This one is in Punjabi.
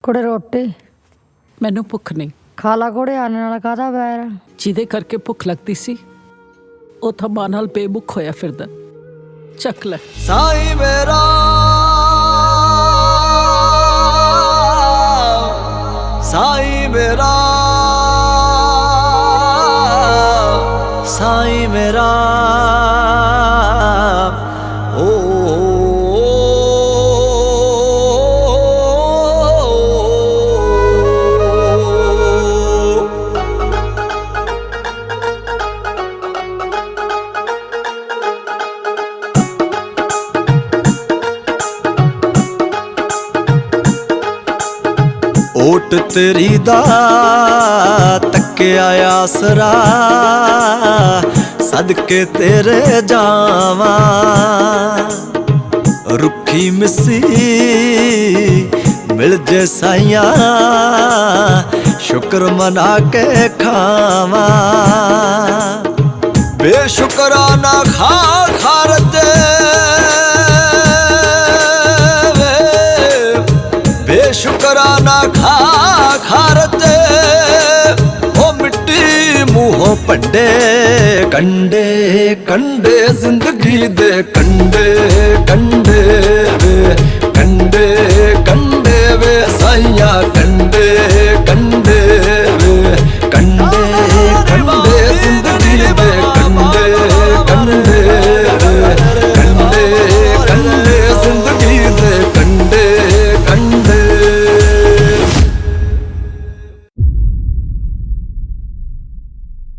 ਕੁੜੇ ਰੋਟੀ ਮੈਨੂੰ ਭੁੱਖ ਨਹੀਂ। ਖਾ ਲਾ ਕੁੜੇ, ਆਨੇ ਨਾਲ ਕਾਹਦਾ ਬੈਰ। ਜਿਹਦੇ ਕਰਕੇ ਭੁੱਖ ਲੱਗਦੀ ਸੀ ਉਹ ਤਾਂ ਮਾਂ ਨਾਲ ਬੇਮੁਖ ਹੋਇਆ ਫਿਰਦਾ। ਚੱਕ ਲੈ। ਸਾਈਂ ਮੇਰਾ ਸਾਈਂ ਮੇਰਾ ਸਾਈਂ ਮੇਰਾ ਓਟ ਤੇਰੀ ਦਾ ਤੱਕਿਆ ਆਸਰਾ, ਸਦਕੇ ਤੇਰੇ ਜਾਵਾਂ। ਰੁੱਖੀ ਮਿੱਸੀ ਮਿਲ ਜੇ ਸਾਈਆਂ, ਸ਼ੁਕਰ ਮਨਾ ਕੇ ਖਾਵਾਂ। ਬੇਸ਼ੁਕਰਾਨਾ ਖਾ ਖਾਰਦੇ ਬੇਸ਼ੁਕਰਾਨਾ ਖਾ ਖਾਰਤੇ, ਉਹ ਮਿੱਟੀ ਮੂੰਹੋਂ ਭੰਡੇ। ਕੰਡੇ ਕੰਡੇ ਜ਼ਿੰਦਗੀ ਦੇ ਕੰਡੇ ਕੰਡੇ ਵੇ, ਕੰਡੇ ਕੰਡੇ ਵੇ ਸਾਈਆਂ।